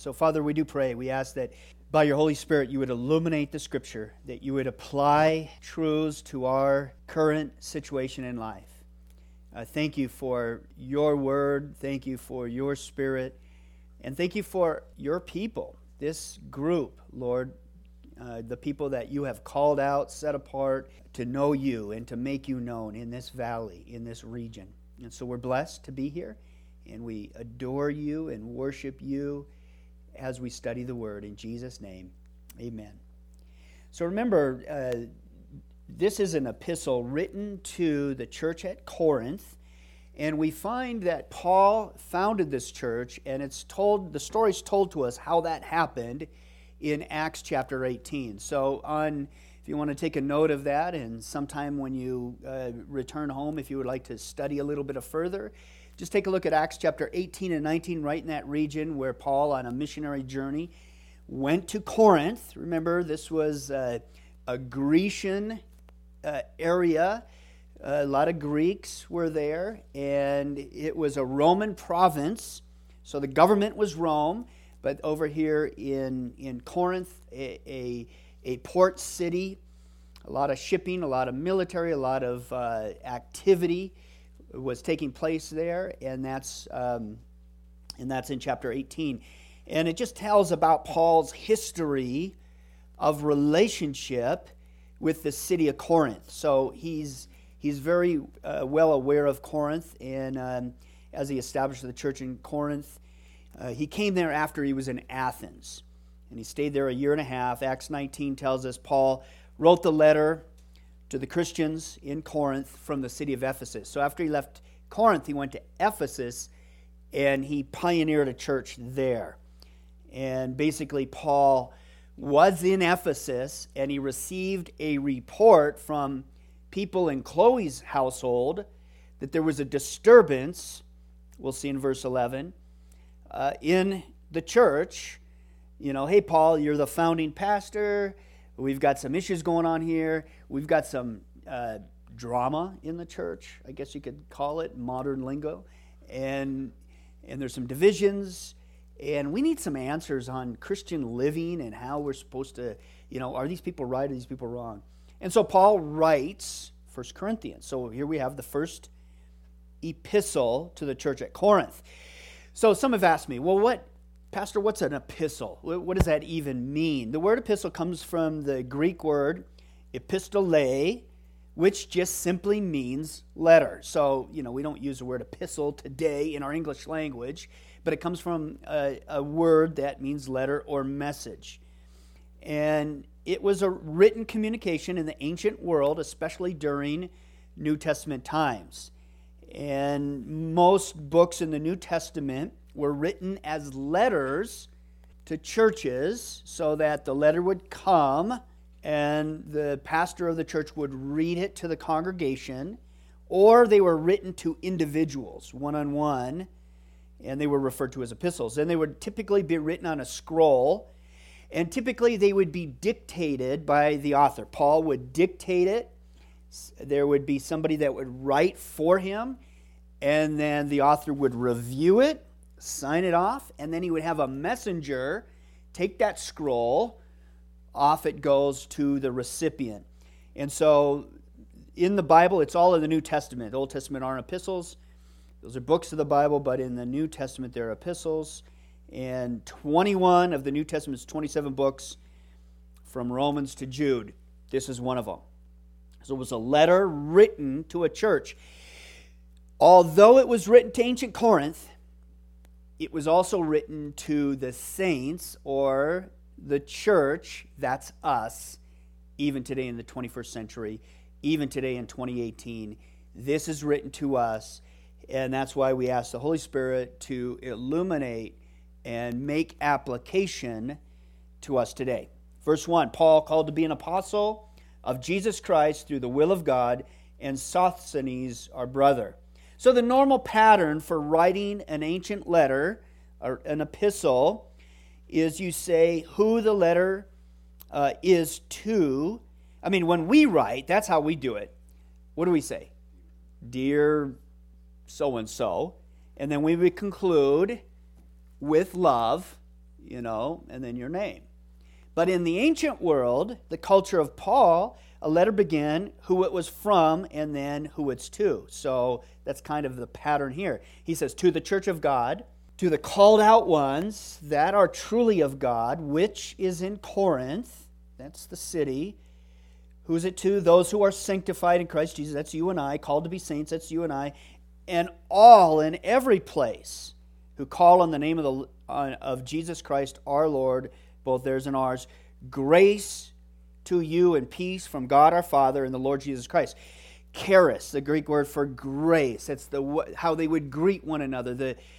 So, Father, we do pray. We ask that by your Holy Spirit you would illuminate the Scripture, that you would apply truths to our current situation in life. Thank you for your word. Thank you for your Spirit. And thank you for your people, this group, Lord, the people that you have called out, set apart to know you and to make you known in this valley, in this region. And so we're blessed to be here, and we adore you and worship you as we study the Word. In Jesus' name, amen. So remember, this is an epistle written to the church at Corinth, and we find that Paul founded this church, and the story's told to us how that happened in Acts chapter 18. So if you want to take a note of that, and sometime when you return home, if you would like to study a little bit further, just take a look at Acts chapter 18 and 19, right in that region where Paul, on a missionary journey, went to Corinth. Remember, this was a Grecian area. A lot of Greeks were there, and it was a Roman province. So the government was Rome, but over here in Corinth, a port city, a lot of shipping, a lot of military, a lot of activity was taking place there, and that's in chapter 18. And it just tells about Paul's history of relationship with the city of Corinth. So he's very well aware of Corinth, and as he established the church in Corinth, he came there after he was in Athens, and he stayed there a year and a half. Acts 19 tells us Paul wrote the letter to the Christians in Corinth from the city of Ephesus. So after he left Corinth, he went to Ephesus, and he pioneered a church there. And basically, Paul was in Ephesus, and he received a report from people in Chloe's household that there was a disturbance, we'll see in verse 11, in the church. You know, hey, Paul, you're the founding pastor. We've got some issues going on here. We've got some drama in the church, I guess you could call it, modern lingo. And there's some divisions. And we need some answers on Christian living and how we're supposed to, are these people right, are these people wrong? And so Paul writes 1 Corinthians. So here we have the first epistle to the church at Corinth. So some have asked me, well, Pastor, what's an epistle? What does that even mean? The word epistle comes from the Greek word epistole, which just simply means letter. So, we don't use the word epistle today in our English language, but it comes from a word that means letter or message. And it was a written communication in the ancient world, especially during New Testament times. And most books in the New Testament were written as letters to churches so that the letter would come and the pastor of the church would read it to the congregation, or they were written to individuals, one-on-one, and they were referred to as epistles. And they would typically be written on a scroll, and typically they would be dictated by the author. Paul would dictate it. There would be somebody that would write for him, and then the author would review it, sign it off, and then he would have a messenger take that scroll. Off it goes to the recipient. And so in the Bible, it's all in the New Testament. The Old Testament aren't epistles. Those are books of the Bible, but in the New Testament, they're epistles. And 21 of the New Testament's 27 books, from Romans to Jude. This is one of them. So it was a letter written to a church. Although it was written to ancient Corinth, it was also written to the saints, or the church, that's us, even today in the 21st century, even today in 2018. This is written to us, and that's why we ask the Holy Spirit to illuminate and make application to us today. Verse 1, Paul, called to be an apostle of Jesus Christ through the will of God, and Sosthenes, our brother. So the normal pattern for writing an ancient letter, or an epistle, is you say who the letter is to. I mean, when we write, that's how we do it. What do we say? Dear so-and-so. And then we would conclude with love. and then your name. But in the ancient world, the culture of Paul, a letter began who it was from and then who it's to. So that's kind of the pattern here. He says, to the church of God, to the called out ones that are truly of God, which is in Corinth, that's the city. Who is it to? Those who are sanctified in Christ Jesus, that's you and I, called to be saints, that's you and I, and all in every place who call on the name of Jesus Christ our Lord, both theirs and ours, grace to you and peace from God our Father and the Lord Jesus Christ. Charis, the Greek word for grace. That's how they would greet one another.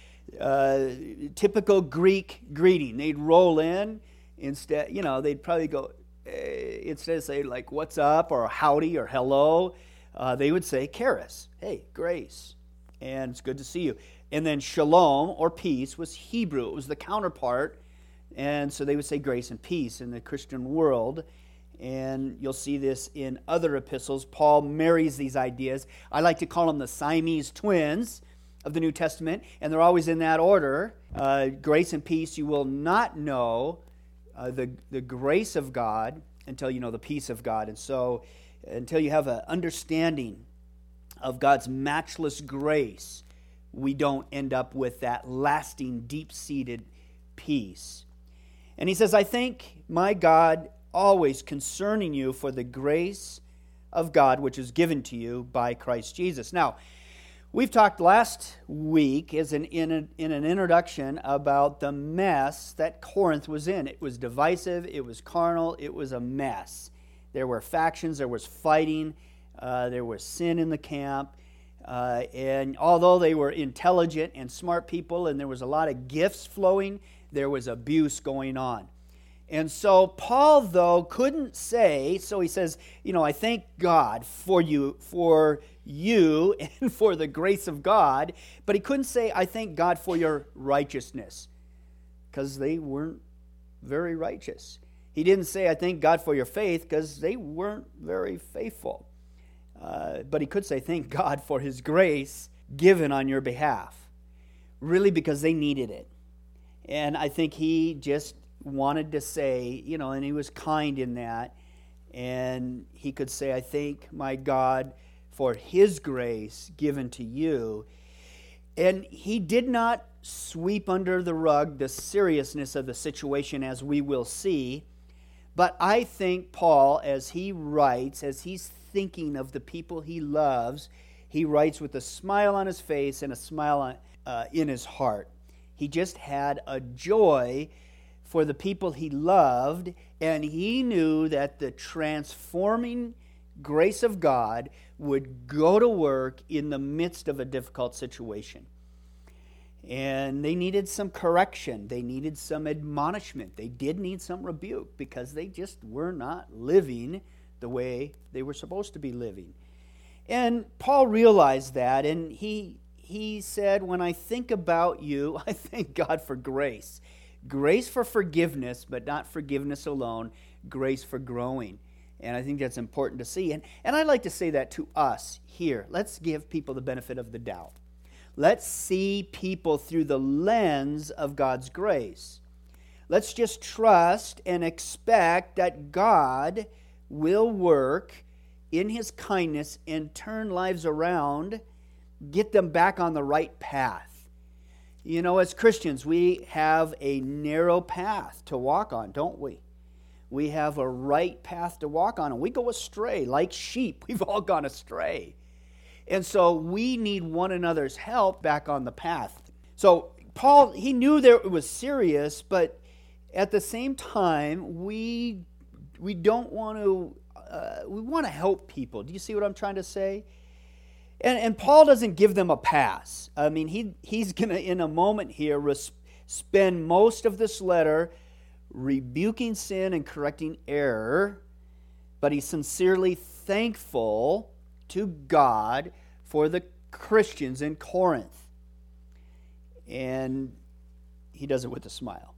The typical Greek greeting. They'd roll in instead. They'd probably go instead of say like "What's up" or "Howdy" or "Hello," they would say "Charis." Hey, grace, and it's good to see you. And then shalom or peace was Hebrew. It was the counterpart. And so they would say grace and peace in the Christian world. And you'll see this in other epistles. Paul marries these ideas. I like to call them the Siamese twins of the New Testament. And they're always in that order. Grace and peace. You will not know the grace of God until you know the peace of God. And so until you have an understanding of God's matchless grace, we don't end up with that lasting, deep-seated peace. And he says, I thank my God always concerning you for the grace of God which is given to you by Christ Jesus. Now, we've talked last week in an introduction about the mess that Corinth was in. It was divisive, it was carnal, it was a mess. There were factions, there was fighting, there was sin in the camp. And although they were intelligent and smart people and there was a lot of gifts flowing, there was abuse going on. And so Paul, though, couldn't say, so he says, I thank God for you and for the grace of God, but he couldn't say, I thank God for your righteousness, because they weren't very righteous. He didn't say, I thank God for your faith, because they weren't very faithful. But he could say, thank God for his grace given on your behalf, really because they needed it. And I think he just wanted to say, and he was kind in that, and he could say, I thank my God for his grace given to you. And he did not sweep under the rug the seriousness of the situation, as we will see. But I think Paul, as he writes, as he's thinking of the people he loves, he writes with a smile on his face and a smile in his heart. He just had a joy for the people he loved, and he knew that the transforming grace of God would go to work in the midst of a difficult situation. And they needed some correction. They needed some admonishment. They did need some rebuke, because they just were not living the way they were supposed to be living. And Paul realized that, and he said, when I think about you, I thank God for grace. Grace for forgiveness, but not forgiveness alone. Grace for growing. And I think that's important to see. And I'd like to say that to us here. Let's give people the benefit of the doubt. Let's see people through the lens of God's grace. Let's just trust and expect that God will work in his kindness and turn lives around, get them back on the right path. As Christians, we have a narrow path to walk on, don't we? We have a right path to walk on, and we go astray like sheep. We've all gone astray. And so we need one another's help back on the path. So Paul, he knew that it was serious, but at the same time, we don't want to, we want to help people. Do you see what I'm trying to say? And Paul doesn't give them a pass. I mean, he's going to, in a moment here, spend most of this letter rebuking sin and correcting error, but he's sincerely thankful to God for the Christians in Corinth. And he does it with a smile.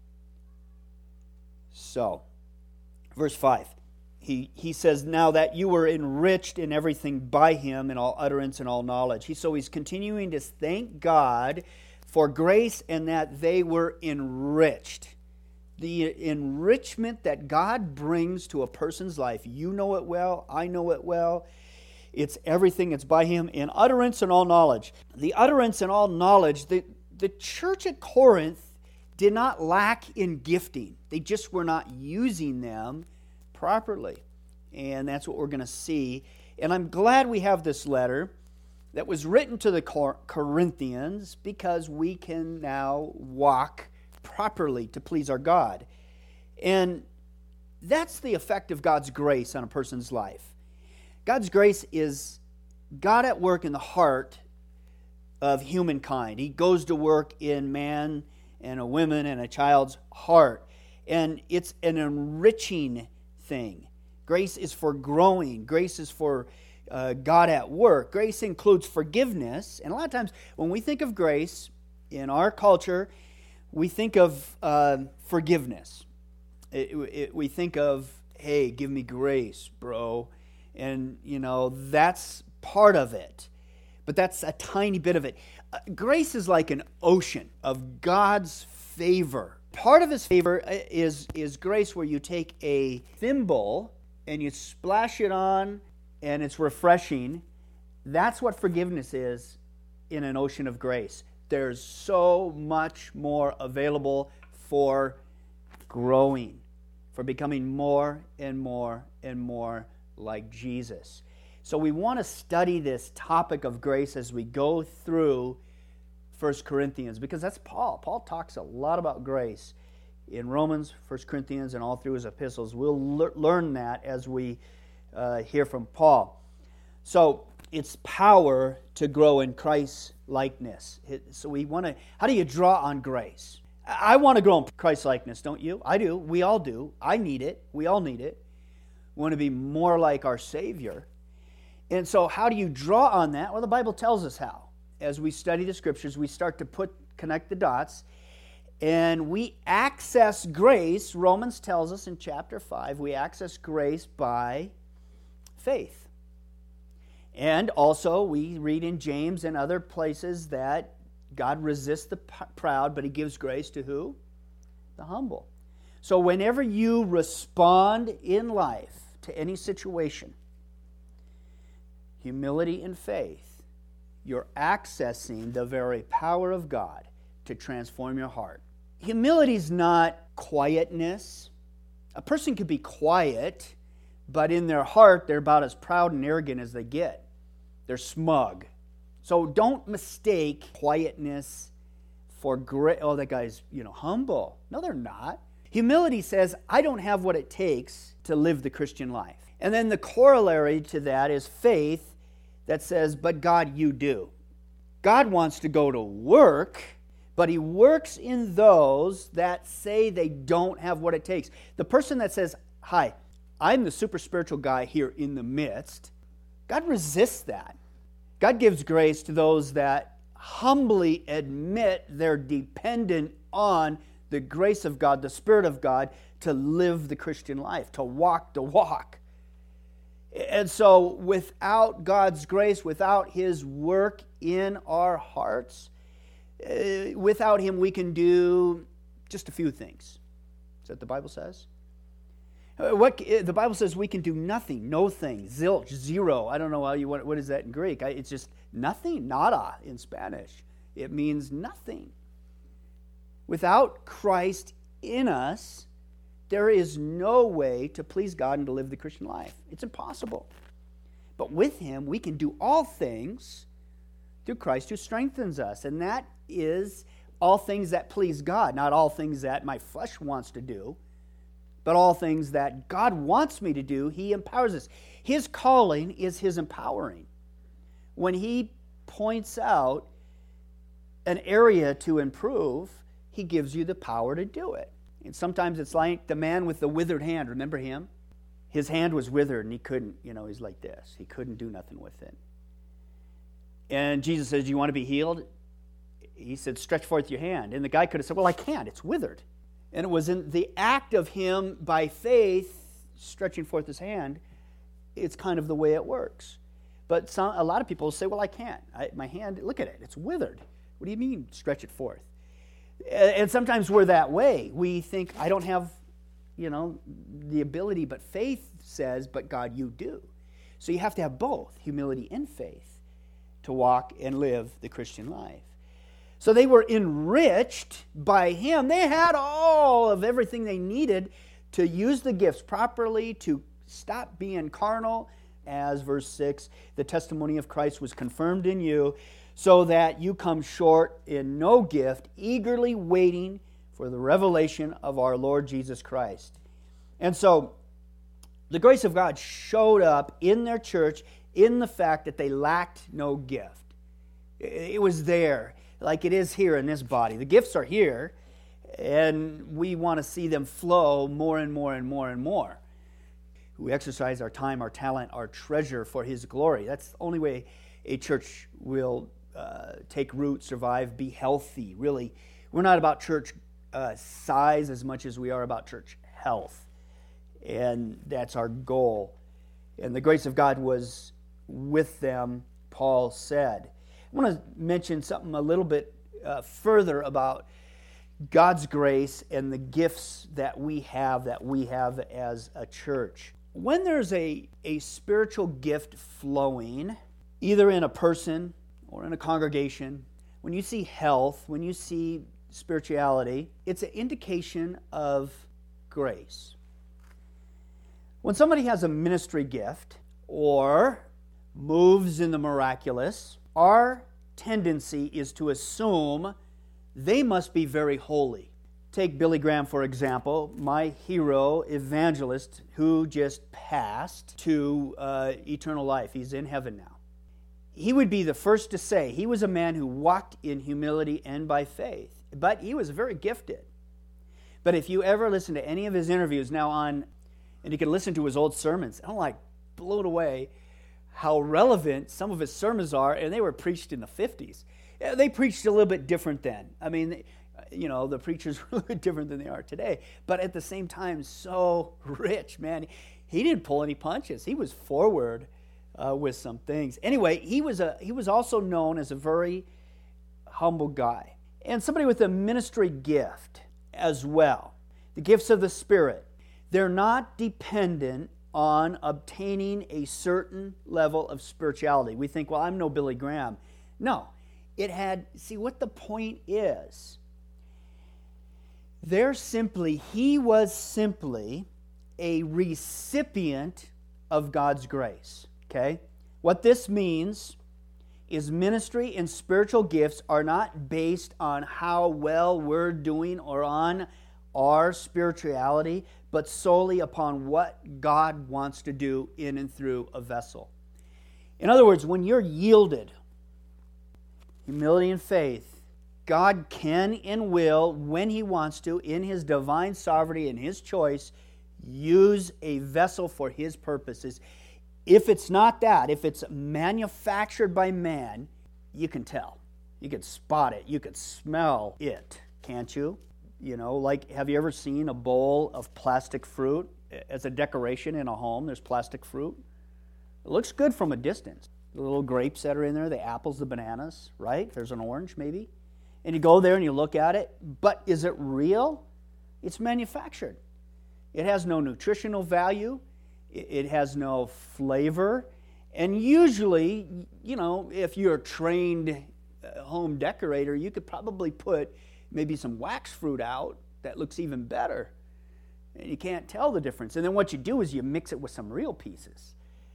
So, verse 5. He says, now that you were enriched in everything by him, in all utterance and all knowledge. So he's continuing to thank God for grace and that they were enriched. the enrichment that God brings to a person's life. You know it well. I know it well. It's everything. It's by Him in utterance and all knowledge. The utterance and all knowledge, the church at Corinth did not lack in gifting. They just were not using them properly. And that's what we're going to see. And I'm glad we have this letter that was written to the Corinthians, because we can now walk properly to please our God. And that's the effect of God's grace on a person's life. God's grace is God at work in the heart of humankind. He goes to work in man and a woman and a child's heart. And it's an enriching thing. Grace is for growing. Grace is for God at work. Grace includes forgiveness. And a lot of times when we think of grace in our culture, we think of forgiveness. We think of, hey, give me grace, bro. And, that's part of it. But that's a tiny bit of it. Grace is like an ocean of God's favor. Part of His favor is grace, where you take a thimble and you splash it on and it's refreshing. That's what forgiveness is in an ocean of grace. There's so much more available for growing, for becoming more and more and more like Jesus. So we want to study this topic of grace as we go through 1 Corinthians, because that's Paul. Paul talks a lot about grace in Romans, 1 Corinthians, and all through his epistles. We'll learn that as we hear from Paul. So it's power to grow in Christ's likeness. So we want to, how do you draw on grace? I want to grow in Christ's likeness, don't you? I do. We all do. I need it. We all need it. We want to be more like our Savior. And so how do you draw on that? Well, the Bible tells us how. As we study the Scriptures, we start to connect the dots, and we access grace. Romans tells us in chapter 5, we access grace by faith. And also, we read in James and other places that God resists the proud, but He gives grace to who? The humble. So whenever you respond in life to any situation, humility and faith, you're accessing the very power of God to transform your heart. Humility is not quietness. A person could be quiet, but in their heart, they're about as proud and arrogant as they get. They're smug. So don't mistake quietness for great. Oh, that guy's, humble. No, they're not. Humility says, I don't have what it takes to live the Christian life. And then the corollary to that is faith that says, but God, you do. God wants to go to work, but He works in those that say they don't have what it takes. The person that says, hi, I'm the super spiritual guy here in the midst, God resists that. God gives grace to those that humbly admit they're dependent on the grace of God, the Spirit of God, to live the Christian life, to walk the walk. And so without God's grace, without His work in our hearts, without Him we can do just a few things. Is that what the Bible says? The Bible says we can do nothing, no thing, zilch, zero. I don't know what is that in Greek. It's just nothing, nada in Spanish. It means nothing. Without Christ in us, there is no way to please God and to live the Christian life. It's impossible. But with Him, we can do all things through Christ who strengthens us. And that is all things that please God, not all things that my flesh wants to do, but all things that God wants me to do. He empowers us. His calling is His empowering. When He points out an area to improve, He gives you the power to do it. And sometimes it's like the man with the withered hand. Remember him? His hand was withered and he couldn't, he's like this. He couldn't do nothing with it. And Jesus says, do you want to be healed? He said, stretch forth your hand. And the guy could have said, well, I can't. It's withered. And it was in the act of him, by faith, stretching forth his hand, it's kind of the way it works. But a lot of people say, well, I can't. My hand, look at it. It's withered. What do you mean, stretch it forth? And sometimes we're that way. We think, I don't have, the ability, but faith says, but God, you do. So you have to have both, humility and faith, to walk and live the Christian life. So they were enriched by him. They had all of everything they needed to use the gifts properly, to stop being carnal, as verse 6, the testimony of Christ was confirmed in you, so that you come short in no gift, eagerly waiting for the revelation of our Lord Jesus Christ. And so the grace of God showed up in their church in the fact that they lacked no gift. It was there, like it is here in this body. The gifts are here, and we want to see them flow more and more and more and more. We exercise our time, our talent, our treasure for His glory. That's the only way a church will take root, survive, be healthy. Really, we're not about church size as much as we are about church health. And that's our goal. And the grace of God was with them, Paul said. I want to mention something a little bit further about God's grace and the gifts that we have as a church. When there's a spiritual gift flowing, either in a person or in a congregation, when you see health, when you see spirituality, it's an indication of grace. When somebody has a ministry gift or moves in the miraculous, our tendency is to assume they must be very holy. Take Billy Graham, for example, my hero evangelist who just passed to eternal life. He's in heaven now. He would be the first to say he was a man who walked in humility and by faith, but he was very gifted. But if you ever listen to any of his interviews now and you can listen to his old sermons, I'm like blown away how relevant some of his sermons are, and they were preached in the 50s. They preached a little bit different then. I mean, the preachers were a little bit different than they are today, but at the same time, so rich, man. He didn't pull any punches. He was forward with some things. Anyway, he was also known as a very humble guy, and somebody with a ministry gift as well. The gifts of the Spirit, they're not dependent on obtaining a certain level of spirituality. We think, well, I'm no Billy Graham. No. See what the point is. He was simply a recipient of God's grace. Okay? What this means is ministry and spiritual gifts are not based on how well we're doing or on our spirituality, but solely upon what God wants to do in and through a vessel. In other words, when you're yielded, humility and faith, God can and will, when He wants to, in His divine sovereignty and His choice, use a vessel for His purposes. If it's not that, if it's manufactured by man, you can tell. You can spot it. You can smell it, can't you? Have you ever seen a bowl of plastic fruit as a decoration in a home? There's plastic fruit. It looks good from a distance. The little grapes that are in there, the apples, the bananas, right? There's an orange maybe. And you go there and you look at it, but is it real? It's manufactured. It has no nutritional value. It has no flavor. And usually, if you're a trained home decorator, you could probably put maybe some wax fruit out that looks even better. And you can't tell the difference. And then what you do is you mix it with some real pieces.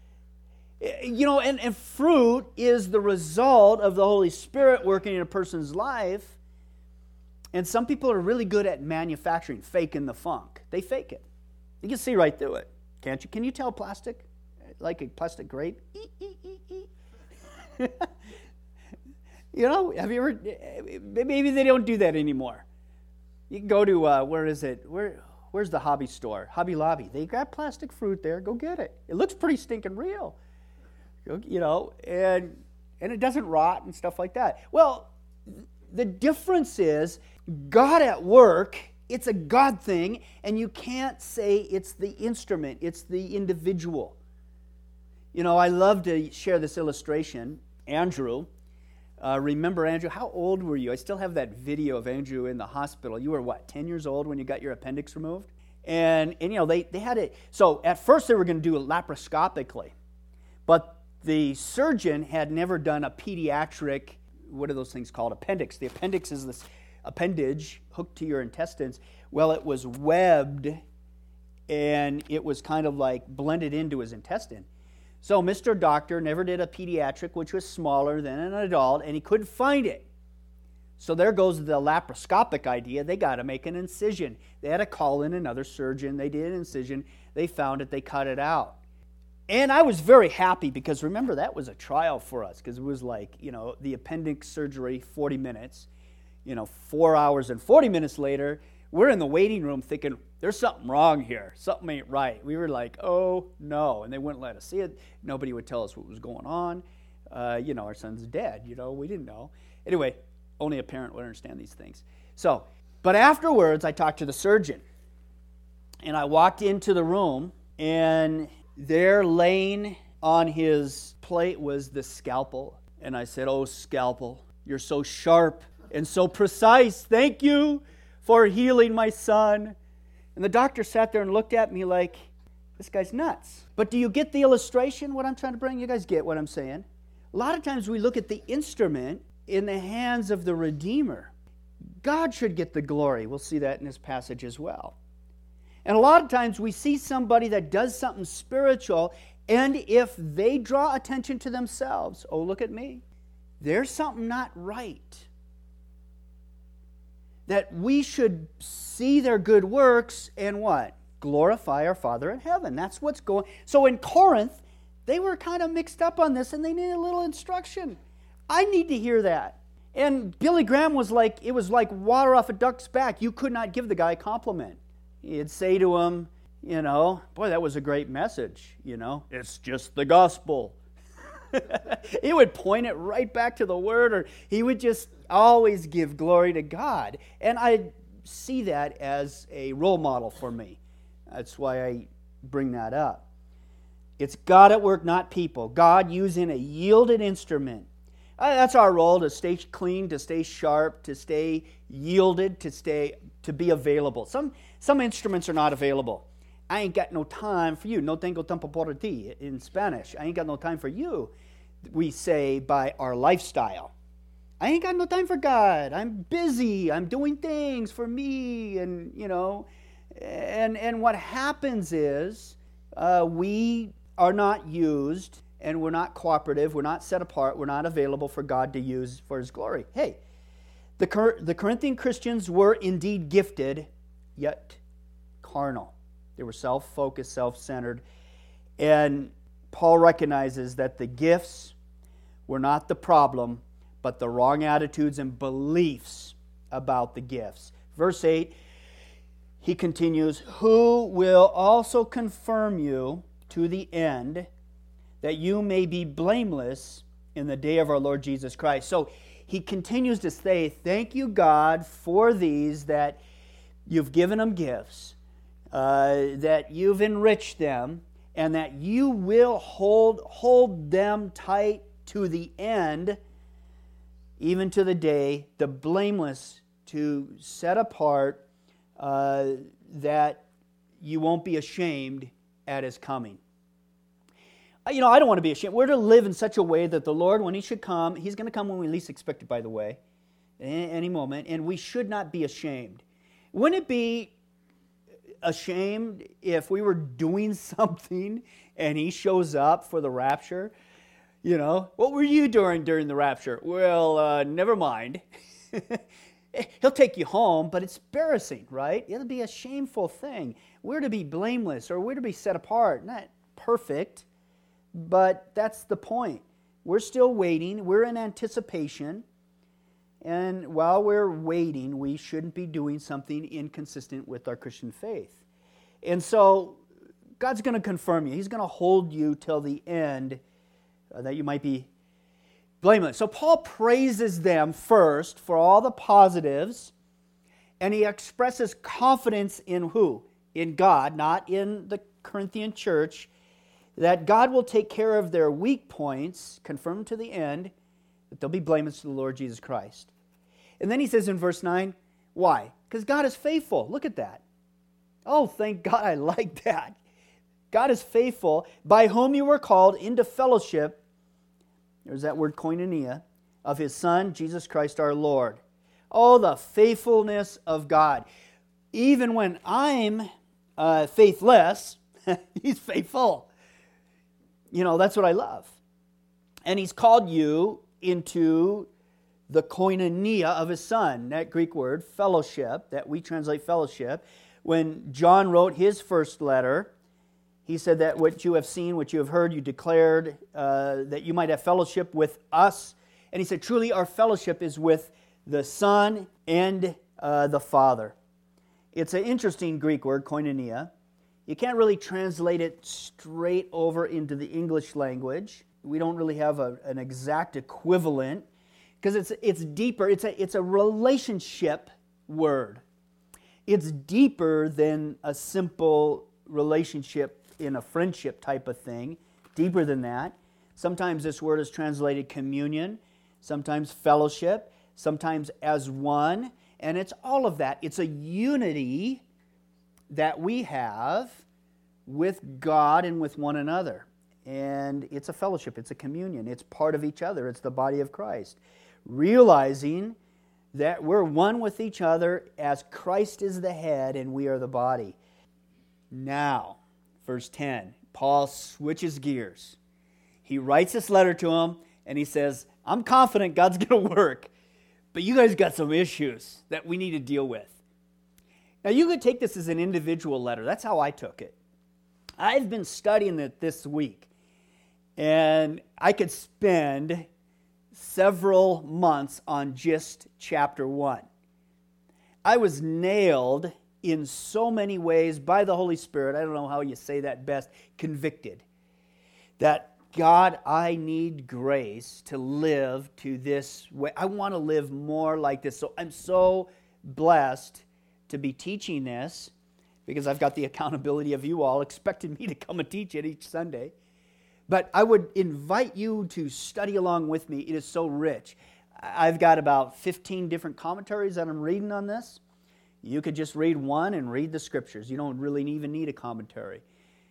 And fruit is the result of the Holy Spirit working in a person's life. And some people are really good at manufacturing, faking the funk. They fake it. You can see right through it, can't you? Can you tell plastic? Like a plastic grape? Have you ever... Maybe they don't do that anymore. You can go to, where is it? Where's the hobby store? Hobby Lobby. They got plastic fruit there. Go get it. It looks pretty stinking real. And it doesn't rot and stuff like that. Well, the difference is God at work, it's a God thing, and you can't say it's the instrument, it's the individual. I love to share this illustration. Andrew, Remember, Andrew, how old were you? I still have that video of Andrew in the hospital. You were, 10 years old when you got your appendix removed? And they had it. So at first they were going to do it laparoscopically. But the surgeon had never done a pediatric, what are those things called? Appendix. The appendix is this appendage hooked to your intestines. Well, it was webbed, and it was kind of like blended into his intestine. So Mr. Doctor never did a pediatric, which was smaller than an adult, and he couldn't find it. So there goes the laparoscopic idea. They got to make an incision. They had to call in another surgeon. They did an incision. They found it. They cut it out. And I was very happy because, remember, that was a trial for us because it was like, the appendix surgery, 40 minutes. 4 hours and 40 minutes later, we're in the waiting room thinking, there's something wrong here. Something ain't right. We were like, oh, no. And they wouldn't let us see it. Nobody would tell us what was going on. Our son's dead. We didn't know. Anyway, only a parent would understand these things. So, but afterwards, I talked to the surgeon. And I walked into the room, and there laying on his plate was the scalpel. And I said, oh, scalpel, you're so sharp and so precise. Thank you for healing my son. And the doctor sat there and looked at me like, this guy's nuts. But do you get the illustration, what I'm trying to bring? You guys get what I'm saying? A lot of times we look at the instrument in the hands of the Redeemer. God should get the glory. We'll see that in this passage as well. And a lot of times we see somebody that does something spiritual, and if they draw attention to themselves, oh, look at me, there's something not right. That we should see their good works and what? Glorify our Father in heaven. That's what's going. So in Corinth, they were kind of mixed up on this, and they needed a little instruction. I need to hear that. And Billy Graham was like, it was like water off a duck's back. You could not give the guy a compliment. He'd say to him, boy, that was a great message, It's just the gospel. He would point it right back to the Word, or he would just always give glory to God. And I see that as a role model for me. That's why I bring that up. It's God at work, not people. God using a yielded instrument. That's our role, to stay clean, to stay sharp, to stay yielded, to be available. Some instruments are not available. I ain't got no time for you. No tengo tiempo por ti in Spanish. I ain't got no time for you, we say by our lifestyle. I ain't got no time for God. I'm busy. I'm doing things for me. And, and what happens is we are not used, and we're not cooperative. We're not set apart. We're not available for God to use for His glory. Hey, the Corinthian Christians were indeed gifted, yet carnal. They were self-focused, self-centered. And Paul recognizes that the gifts were not the problem, but the wrong attitudes and beliefs about the gifts. Verse 8, he continues, who will also confirm you to the end, that you may be blameless in the day of our Lord Jesus Christ. So he continues to say, thank you, God, for these, that you've given them gifts, that you've enriched them, and that you will hold them tight to the end, even to the day, the blameless, to set apart, that you won't be ashamed at His coming. I don't want to be ashamed. We're to live in such a way that the Lord, when He should come, He's going to come when we least expect it, by the way, any moment, and we should not be ashamed. Wouldn't it be ashamed if we were doing something and He shows up for the rapture? What were you doing during the rapture? Well, never mind. He'll take you home, but it's embarrassing, right? It'll be a shameful thing. We're to be blameless, or we're to be set apart. Not perfect, but that's the point. We're still waiting. We're in anticipation. And while we're waiting, we shouldn't be doing something inconsistent with our Christian faith. And so God's going to confirm you. He's going to hold you till the end, that you might be blameless. So Paul praises them first for all the positives, and he expresses confidence in who? In God, not in the Corinthian church, that God will take care of their weak points, confirm to the end, that they'll be blameless to the Lord Jesus Christ. And then he says in verse 9, why? Because God is faithful. Look at that. Oh, thank God, I like that. God is faithful, by whom you were called into fellowship, there's that word koinonia, of His Son, Jesus Christ our Lord. Oh, the faithfulness of God. Even when I'm faithless, He's faithful. You know, that's what I love. And He's called you into the koinonia of His Son. That Greek word, fellowship, that we translate fellowship. When John wrote his first letter, he said that what you have seen, what you have heard, you declared that you might have fellowship with us. And he said, truly our fellowship is with the Son and the Father. It's an interesting Greek word, koinonia. You can't really translate it straight over into the English language. We don't really have an exact equivalent because it's deeper. It's a relationship word. It's deeper than a simple relationship in a friendship type of thing. Deeper than that. Sometimes this word is translated communion, sometimes fellowship, sometimes as one, and it's all of that. It's a unity that we have with God and with one another. And it's a fellowship, it's a communion, it's part of each other, it's the body of Christ. Realizing that we're one with each other as Christ is the head and we are the body. Now, verse 10, Paul switches gears. He writes this letter to him and he says, I'm confident God's going to work, but you guys got some issues that we need to deal with. Now, you could take this as an individual letter. That's how I took it. I've been studying it this week, and I could spend several months on just chapter 1. I was nailed in so many ways by the Holy Spirit. I don't know how you say that best. Convicted. That, God, I need grace to live to this way. I want to live more like this. So I'm so blessed to be teaching this because I've got the accountability of you all expecting me to come and teach it each Sunday. But I would invite you to study along with me. It is so rich. I've got about 15 different commentaries that I'm reading on this. You could just read one and read the scriptures. You don't really even need a commentary.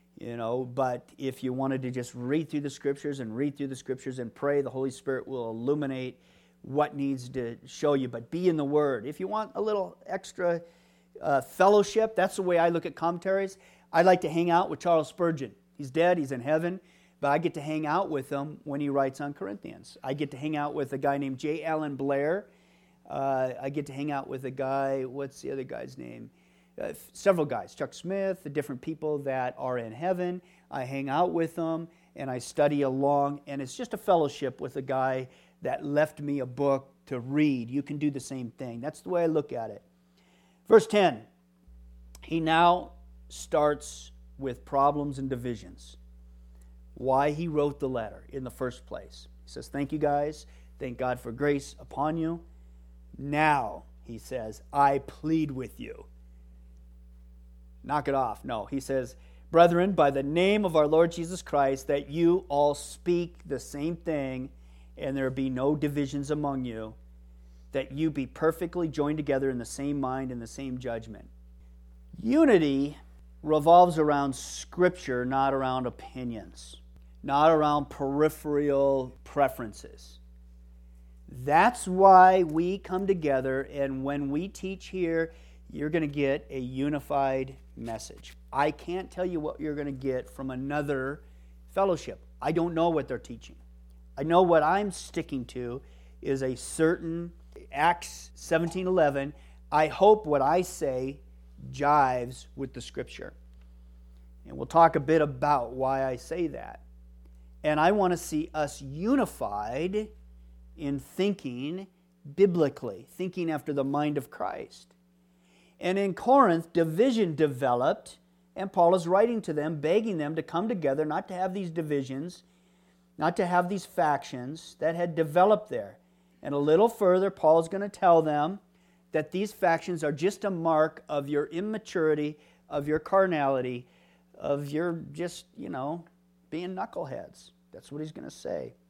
But if you wanted to just read through the scriptures and pray, the Holy Spirit will illuminate what needs to show you. But be in the Word. If you want a little extra fellowship, that's the way I look at commentaries. I like to hang out with Charles Spurgeon. He's dead, he's in heaven, but I get to hang out with him when he writes on Corinthians. I get to hang out with a guy named J. Allen Blair. I get to hang out with a guy, what's the other guy's name? Several guys, Chuck Smith, the different people that are in heaven. I hang out with them and I study along, and it's just a fellowship with a guy that left me a book to read. You can do the same thing. That's the way I look at it. Verse 10, he now starts with problems and divisions. Why he wrote the letter in the first place. He says, thank you guys. Thank God for grace upon you. Now, he says, I plead with you. Knock it off. No, he says, brethren, by the name of our Lord Jesus Christ, that you all speak the same thing, and there be no divisions among you, that you be perfectly joined together in the same mind and the same judgment. Unity revolves around Scripture, not around opinions, not around peripheral preferences. That's why we come together, and when we teach here, you're going to get a unified message. I can't tell you what you're going to get from another fellowship. I don't know what they're teaching. I know what I'm sticking to is a certain Acts 17:11. I hope what I say jives with the Scripture. And we'll talk a bit about why I say that. And I want to see us unified in thinking biblically, thinking after the mind of Christ. And in Corinth, division developed, and Paul is writing to them, begging them to come together, not to have these divisions, not to have these factions that had developed there. And a little further, Paul is going to tell them that these factions are just a mark of your immaturity, of your carnality, of your just, being knuckleheads. That's what he's going to say.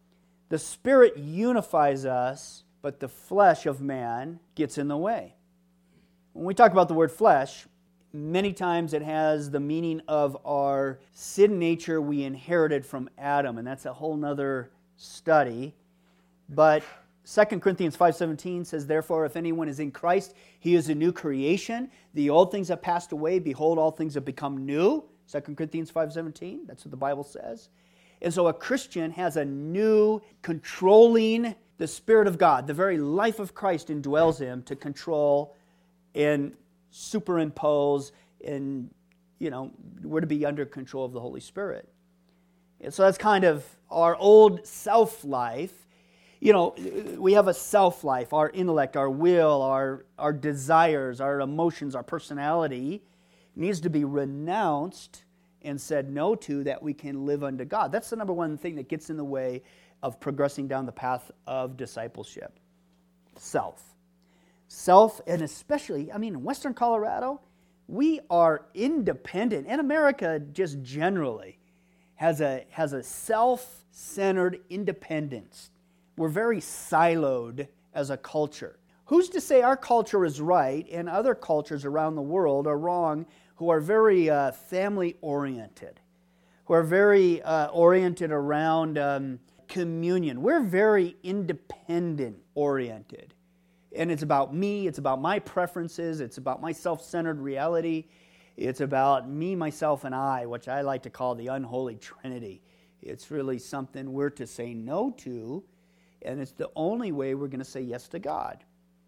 The Spirit unifies us, but the flesh of man gets in the way. When we talk about the word flesh, many times it has the meaning of our sin nature we inherited from Adam, and that's a whole nother study. But 2 Corinthians 5:17 says, "Therefore, if anyone is in Christ, he is a new creation. The old things have passed away. Behold, all things have become new." 2 Corinthians 5:17, that's what the Bible says. And so a Christian has a new controlling the Spirit of God. The very life of Christ indwells him to control and superimpose, and, we're to be under control of the Holy Spirit. And so that's kind of our old self-life. We have a self-life, our intellect, our will, our desires, our emotions, our personality needs to be renounced and said no to, that we can live unto God. That's the number one thing that gets in the way of progressing down the path of discipleship. Self, and especially, in Western Colorado, we are independent, and America just generally has a self-centered independence. We're very siloed as a culture. Who's to say our culture is right and other cultures around the world are wrong, who are very family-oriented, who are very oriented around communion? We're very independent-oriented. And it's about me, it's about my preferences, it's about my self-centered reality. It's about me, myself, and I, which I like to call the unholy trinity. It's really something we're to say no to, and it's the only way we're going to say yes to God.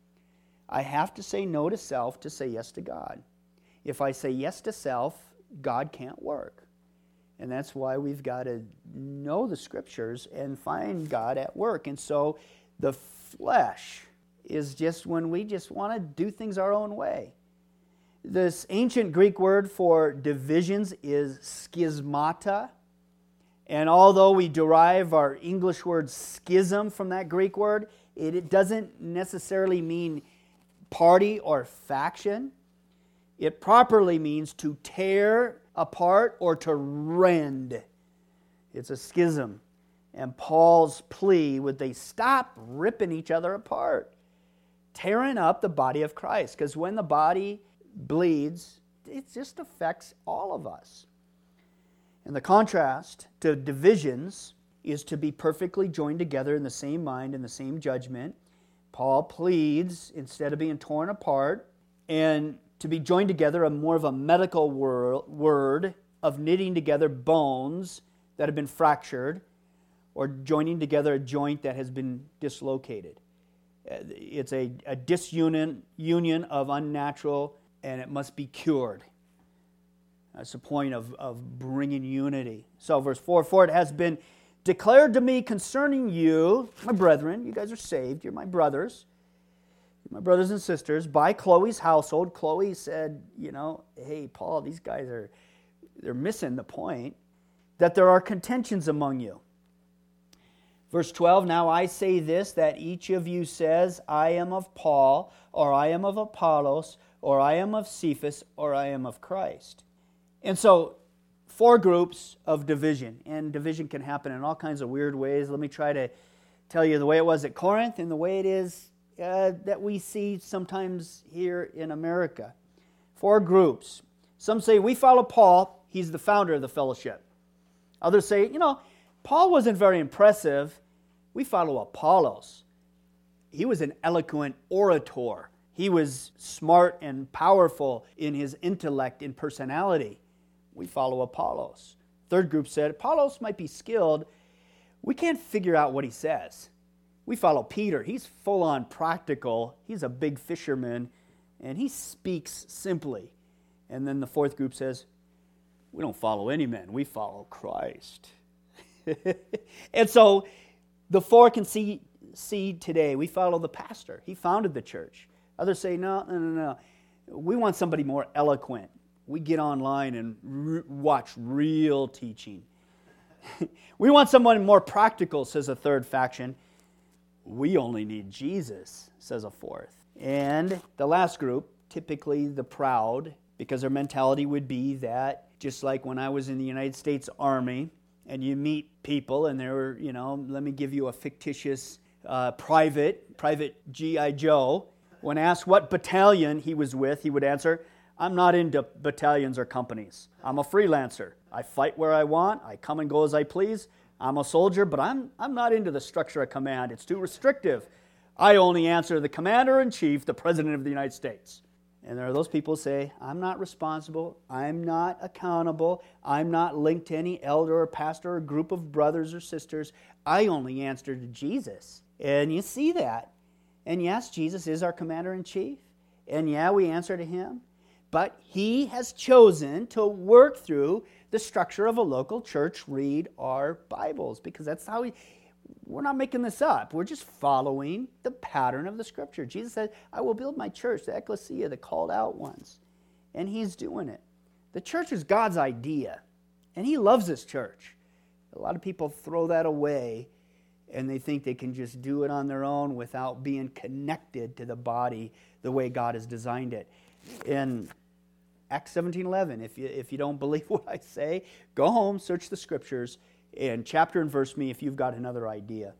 I have to say no to self to say yes to God. If I say yes to self, God can't work. And that's why we've got to know the Scriptures and find God at work. And so the flesh is just when we just want to do things our own way. This ancient Greek word for divisions is schismata. And although we derive our English word schism from that Greek word, it doesn't necessarily mean party or faction. It properly means to tear apart or to rend. It's a schism. And Paul's plea would they stop ripping each other apart, tearing up the body of Christ. Because when the body bleeds, it just affects all of us. And the contrast to divisions is to be perfectly joined together in the same mind and the same judgment. Paul pleads, instead of being torn apart, and to be joined together, more of a medical word of knitting together bones that have been fractured, or joining together a joint that has been dislocated. It's a disunion of unnatural, and it must be cured. That's the point of bringing unity. So verse 4, "For it has been declared to me concerning you, my brethren," you guys are saved, you're my brothers, and sisters, "by Chloe's household." Chloe said, hey, Paul, these guys they're missing the point, "that there are contentions among you." Verse 12, "Now I say this, that each of you says, I am of Paul, or I am of Apollos, or I am of Cephas, or I am of Christ." And so, 4 groups of division. And division can happen in all kinds of weird ways. Let me try to tell you the way it was at Corinth and the way it is that we see sometimes here in America. 4 groups. Some say, we follow Paul. He's the founder of the fellowship. Others say, Paul wasn't very impressive. We follow Apollos. He was an eloquent orator. He was smart and powerful in his intellect and personality. We follow Apollos. 3rd group said, Apollos might be skilled. We can't figure out what he says. We follow Peter. He's full-on practical. He's a big fisherman, and he speaks simply. And then the 4th group says, we don't follow any men. We follow Christ. And so the 4 can see today. We follow the pastor. He founded the church. Others say, no. We want somebody more eloquent. We get online and watch real teaching. We want someone more practical, says a 3rd faction. We only need Jesus, says a 4th. And the last group, typically the proud, because their mentality would be that, just like when I was in the United States Army, and you meet people, and they're, let me give you a fictitious Private G.I. Joe. When asked what battalion he was with, he would answer, I'm not into battalions or companies. I'm a freelancer. I fight where I want. I come and go as I please. I'm a soldier, but I'm not into the structure of command. It's too restrictive. I only answer the commander-in-chief, the President of the United States. And there are those people who say, I'm not responsible. I'm not accountable. I'm not linked to any elder or pastor or group of brothers or sisters. I only answer to Jesus. And you see that. And yes, Jesus is our commander-in-chief. And yeah, we answer to him. But he has chosen to work through the structure of a local church, read our Bibles, because that's how we're not making this up. We're just following the pattern of the Scripture. Jesus said, I will build my church, the ecclesia, the called out ones. And he's doing it. The church is God's idea, and he loves this church. A lot of people throw that away, and they think they can just do it on their own without being connected to the body the way God has designed it. In Acts 17:11, if you don't believe what I say, go home, search the Scriptures, and chapter and verse me if you've got another idea.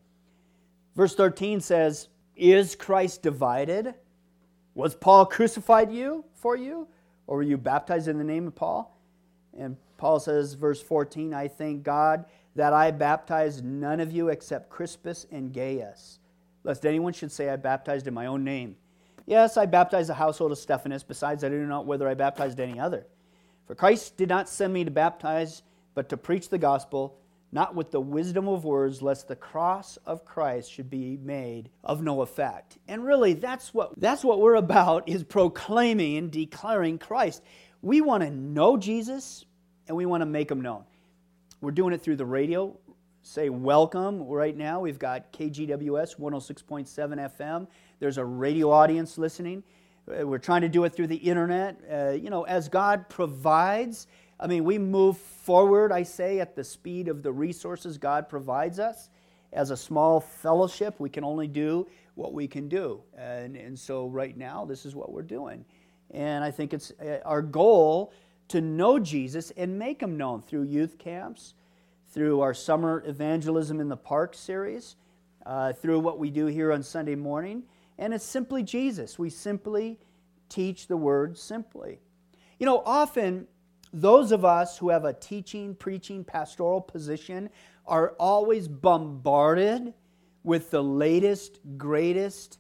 Verse 13 says, is Christ divided? Was Paul crucified for you? Or were you baptized in the name of Paul? And Paul says, verse 14, I thank God that I baptized none of you except Crispus and Gaius, lest anyone should say I baptized in my own name. Yes, I baptized the household of Stephanas. Besides, I do not know whether I baptized any other. For Christ did not send me to baptize, but to preach the gospel, not with the wisdom of words, lest the cross of Christ should be made of no effect. And really, that's what we're about, is proclaiming and declaring Christ. We want to know Jesus, and we want to make him known. We're doing it through the radio. Say welcome right now. We've got KGWS 106.7 FM. There's a radio audience listening. We're trying to do it through the internet. As God provides, we move forward, I say, at the speed of the resources God provides us. As a small fellowship, we can only do what we can do. And so right now, this is what we're doing. And I think it's our goal to know Jesus and make him known through youth camps, through our summer evangelism in the park series, through what we do here on Sunday morning. And it's simply Jesus. We simply teach the word simply. Often those of us who have a teaching, preaching, pastoral position are always bombarded with the latest, greatest,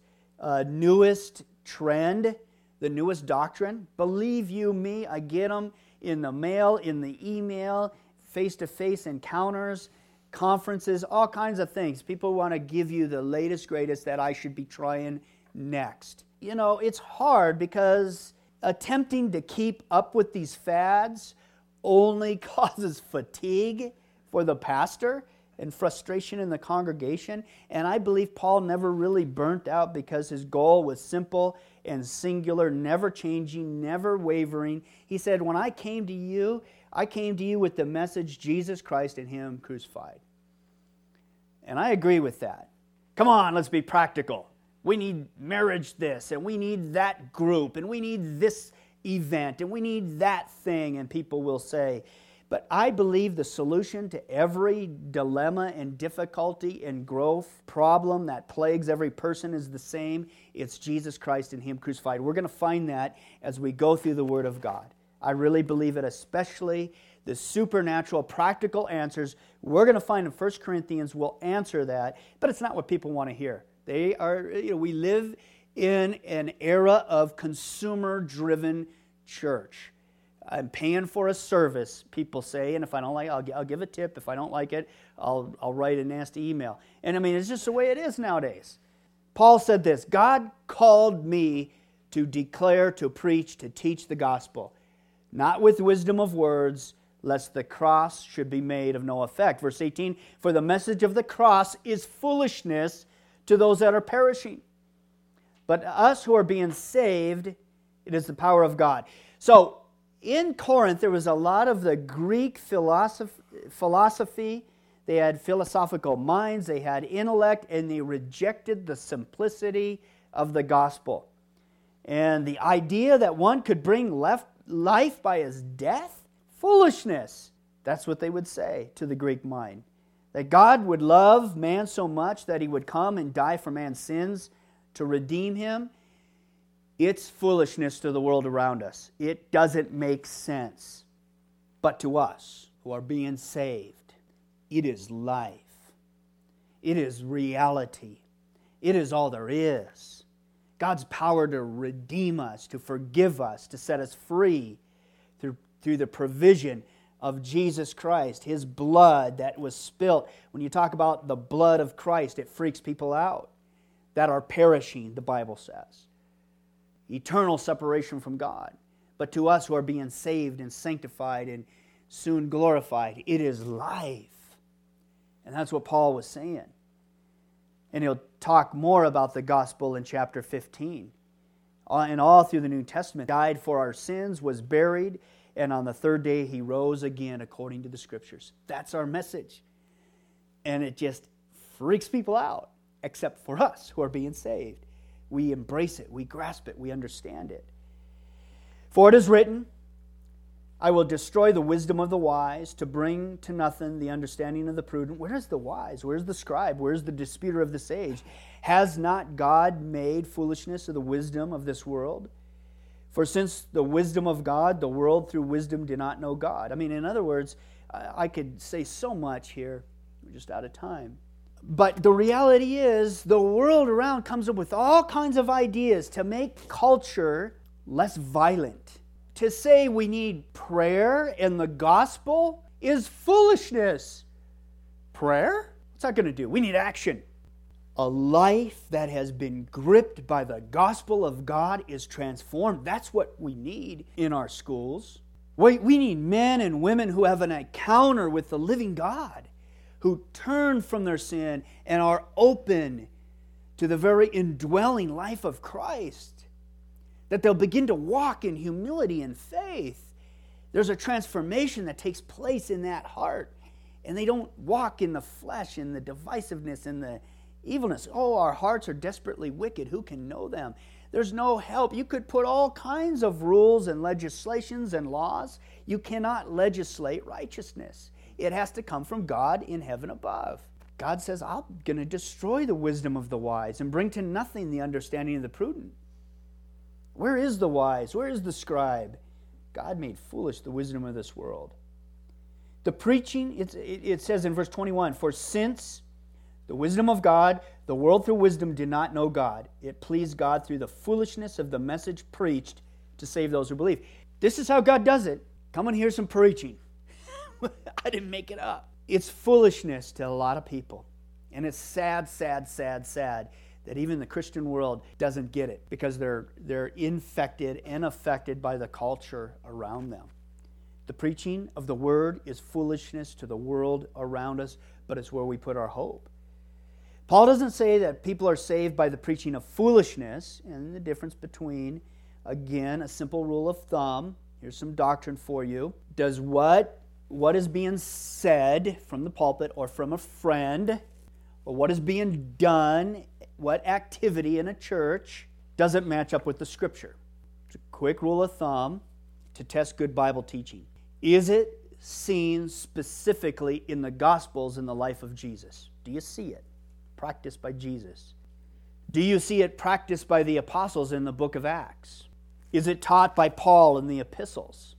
newest trend, the newest doctrine. Believe you me, I get them in the mail, in the email, face-to-face encounters, conferences, all kinds of things. People want to give you the latest, greatest that I should be trying next. It's hard because attempting to keep up with these fads only causes fatigue for the pastor and frustration in the congregation. And I believe Paul never really burnt out because his goal was simple and singular, never changing, never wavering. He said, when I came to you with the message, Jesus Christ and him crucified. And I agree with that. Come on, let's be practical. We need marriage this, and we need that group, and we need this event, and we need that thing, and people will say. But I believe the solution to every dilemma and difficulty and growth problem that plagues every person is the same. It's Jesus Christ and him crucified. We're going to find that as we go through the Word of God. I really believe it, especially the supernatural, practical answers we're going to find in 1 Corinthians will answer that, but it's not what people want to hear. We live in an era of consumer-driven church. I'm paying for a service, people say, and if I don't like it, I'll give a tip. If I don't like it, I'll write a nasty email. And it's just the way it is nowadays. Paul said this, God called me to declare, to preach, to teach the gospel, not with wisdom of words, lest the cross should be made of no effect. Verse 18, for the message of the cross is foolishness to those that are perishing. But us who are being saved, it is the power of God. So, in Corinth, there was a lot of the Greek philosophy. They had philosophical minds, they had intellect, and they rejected the simplicity of the gospel. And the idea that one could bring life by his death, foolishness. That's what they would say to the Greek mind. That God would love man so much that He would come and die for man's sins to redeem him. It's foolishness to the world around us. It doesn't make sense. But to us who are being saved, it is life. It is reality. It is all there is. God's power to redeem us, to forgive us, to set us free through the provision of Jesus Christ, His blood that was spilt. When you talk about the blood of Christ, it freaks people out that are perishing, the Bible says. Eternal separation from God. But to us who are being saved and sanctified and soon glorified, it is life. And that's what Paul was saying. And he'll talk more about the gospel in chapter 15. And all through the New Testament, died for our sins, was buried, and on the third day He rose again according to the Scriptures. That's our message. And it just freaks people out, except for us who are being saved. We embrace it, we grasp it, we understand it. For it is written, I will destroy the wisdom of the wise to bring to nothing the understanding of the prudent. Where is the wise? Where is the scribe? Where is the disputer of this age? Has not God made foolishness of the wisdom of this world? For since the wisdom of God, the world through wisdom did not know God. I mean, in other words, I could say so much here. We're just out of time. But the reality is, the world around comes up with all kinds of ideas to make culture less violent. To say we need prayer and the gospel is foolishness. Prayer? What's that going to do? We need action. A life that has been gripped by the gospel of God is transformed. That's what we need in our schools. We need men and women who have an encounter with the living God, who turn from their sin and are open to the very indwelling life of Christ. That they'll begin to walk in humility and faith. There's a transformation that takes place in that heart. And they don't walk in the flesh and the divisiveness and the evilness. Oh, our hearts are desperately wicked. Who can know them? There's no help. You could put all kinds of rules and legislations and laws. You cannot legislate righteousness. It has to come from God in heaven above. God says, I'm going to destroy the wisdom of the wise and bring to nothing the understanding of the prudent. Where is the wise? Where is the scribe? God made foolish the wisdom of this world. The preaching, it says in verse 21, for since the wisdom of God, the world through wisdom did not know God, it pleased God through the foolishness of the message preached to save those who believe. This is how God does it. Come and hear some preaching. I didn't make it up. It's foolishness to a lot of people. And it's sad, sad, sad, sad that even the Christian world doesn't get it because they're infected and affected by the culture around them. The preaching of the Word is foolishness to the world around us, but it's where we put our hope. Paul doesn't say that people are saved by the preaching of foolishness, and the difference between, again, a simple rule of thumb. Here's some doctrine for you. Does what is being said from the pulpit or from a friend, or what is being done, what activity in a church, doesn't match up with the Scripture? It's a quick rule of thumb to test good Bible teaching. Is it seen specifically in the Gospels in the life of Jesus? Do you see it practiced by Jesus? Do you see it practiced by the apostles in the book of Acts? Is it taught by Paul in the epistles?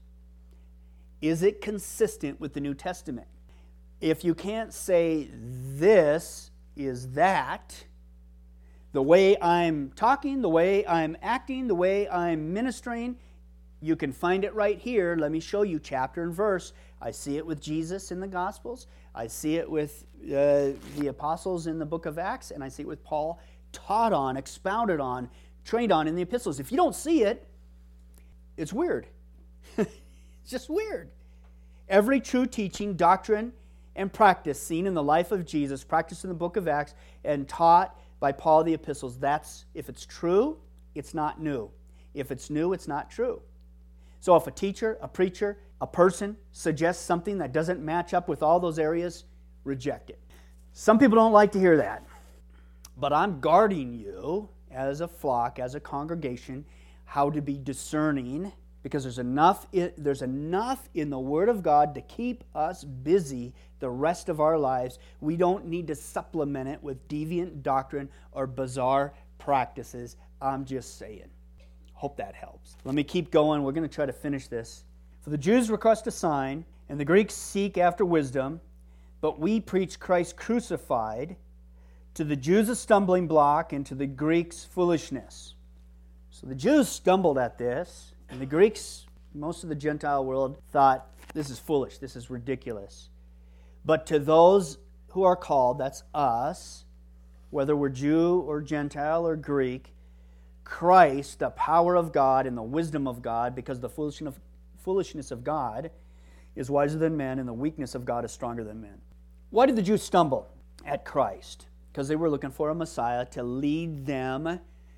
Is it consistent with the New Testament? If you can't say this is that, the way I'm talking, the way I'm acting, the way I'm ministering, you can find it right here. Let me show you chapter and verse. I see it with Jesus in the Gospels. I see it with the apostles in the book of Acts. And I see it with Paul taught on, expounded on, trained on in the epistles. If you don't see it, it's weird. It's just weird. Every true teaching, doctrine, and practice seen in the life of Jesus, practiced in the book of Acts, and taught by Paul the epistles, that's, if it's true, it's not new. If it's new, it's not true. So if a teacher, a preacher, a person suggests something that doesn't match up with all those areas, reject it. Some people don't like to hear that. But I'm guarding you as a flock, as a congregation, how to be discerning Because there's enough in the Word of God to keep us busy the rest of our lives. We don't need to supplement it with deviant doctrine or bizarre practices. I'm just saying. Hope that helps. Let me keep going. We're going to try to finish this. For the Jews request a sign, and the Greeks seek after wisdom, but we preach Christ crucified, to the Jews a stumbling block, and to the Greeks foolishness. So the Jews stumbled at this, and the Greeks, most of the Gentile world, thought, this is foolish, this is ridiculous. But to those who are called, that's us, whether we're Jew or Gentile or Greek, Christ, the power of God and the wisdom of God, because the foolishness of God is wiser than men, and the weakness of God is stronger than men. Why did the Jews stumble at Christ? Because they were looking for a Messiah to lead them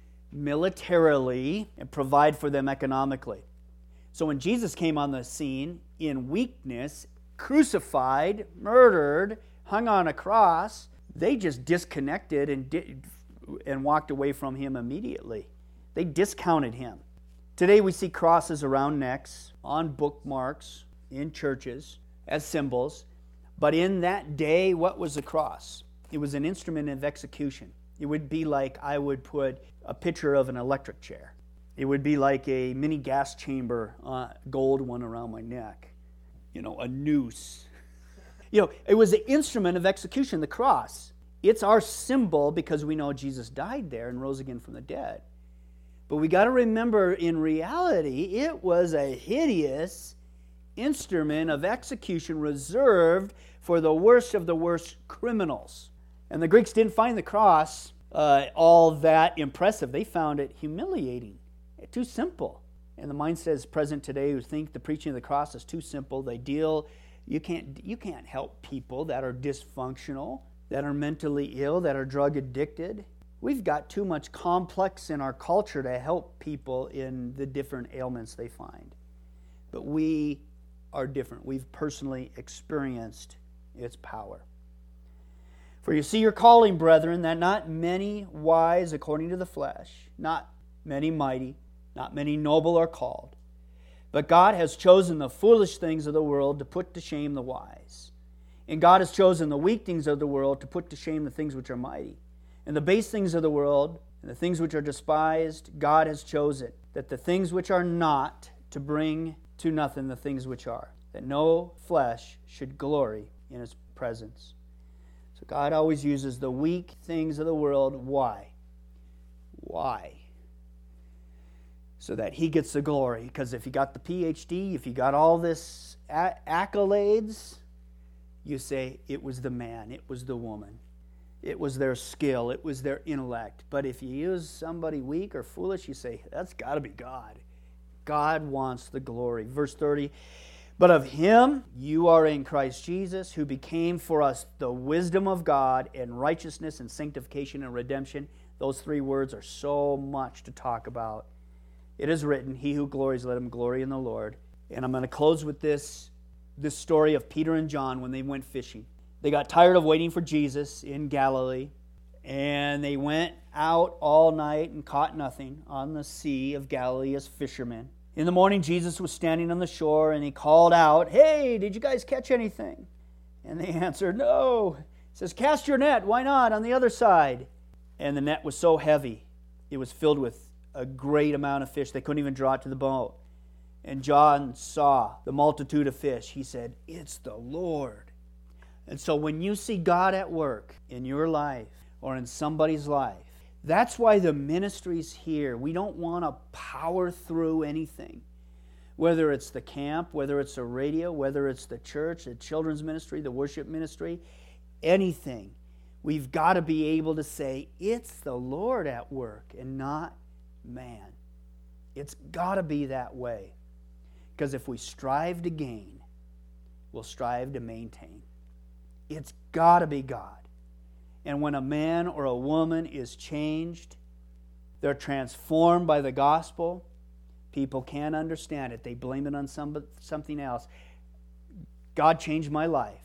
militarily and provide for them economically. So when Jesus came on the scene in weakness, crucified, murdered, hung on a cross, they just disconnected and walked away from him immediately. They discounted him. Today we see crosses around necks, on bookmarks, in churches, as symbols. But in that day, what was a cross? It was an instrument of execution. It would be like I would put a picture of an electric chair. It would be like a mini gas chamber, gold one around my neck. A noose. It was an instrument of execution, the cross. It's our symbol because we know Jesus died there and rose again from the dead. But we got to remember, in reality, it was a hideous instrument of execution reserved for the worst of the worst criminals. And the Greeks didn't find the cross all that impressive. They found it humiliating, too simple. And the mindset present today who think the preaching of the cross is too simple. You can't help people that are dysfunctional, that are mentally ill, that are drug addicted. We've got too much complex in our culture to help people in the different ailments they find. But we are different. We've personally experienced its power. For you see your calling, brethren, that not many wise according to the flesh, not many mighty, not many noble are called. But God has chosen the foolish things of the world to put to shame the wise. And God has chosen the weak things of the world to put to shame the things which are mighty. And the base things of the world, and the things which are despised, God has chosen, that the things which are not, to bring to nothing the things which are, that no flesh should glory in His presence. So God always uses the weak things of the world. Why? Why? So that He gets the glory. Because if you got the PhD, if you got all this accolades, you say it was the man, it was the woman. It was their skill, it was their intellect. But if you use somebody weak or foolish, you say, that's got to be God. God wants the glory. Verse 30, but of Him you are in Christ Jesus, who became for us the wisdom of God and righteousness and sanctification and redemption. Those three words are so much to talk about. It is written, he who glories, let him glory in the Lord. And I'm going to close with this story of Peter and John when they went fishing. They got tired of waiting for Jesus in Galilee, and they went out all night and caught nothing on the Sea of Galilee as fishermen. In the morning, Jesus was standing on the shore, and He called out, hey, did you guys catch anything? And they answered, no. He says, cast your net, why not, on the other side? And the net was so heavy, it was filled with a great amount of fish. They couldn't even draw it to the boat. And John saw the multitude of fish. He said, it's the Lord. And so when you see God at work in your life or in somebody's life, that's why the ministry's here. We don't want to power through anything. Whether it's the camp, whether it's the radio, whether it's the church, the children's ministry, the worship ministry, anything. We've got to be able to say, it's the Lord at work and not man. It's got to be that way. Because if we strive to gain, we'll strive to maintain. It's got to be God. And when a man or a woman is changed, they're transformed by the gospel, people can't understand it. They blame it on something else. God changed my life.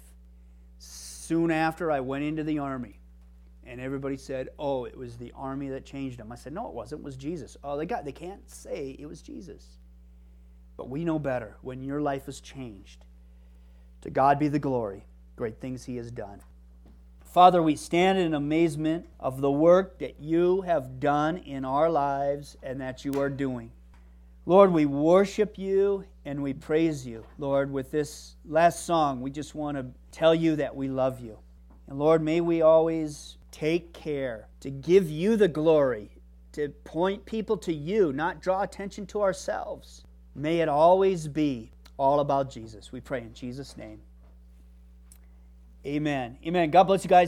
Soon after, I went into the army. And everybody said, oh, it was the army that changed them. I said, no, it wasn't. It was Jesus. Oh, they can't say it was Jesus. But we know better when your life is changed. To God be the glory. Great things He has done. Father, we stand in amazement of the work that You have done in our lives and that You are doing. Lord, we worship You and we praise You. Lord, with this last song, we just want to tell You that we love You. And Lord, may we always take care to give You the glory, to point people to You, not draw attention to ourselves. May it always be all about Jesus. We pray in Jesus' name. Amen. Amen. God bless you guys.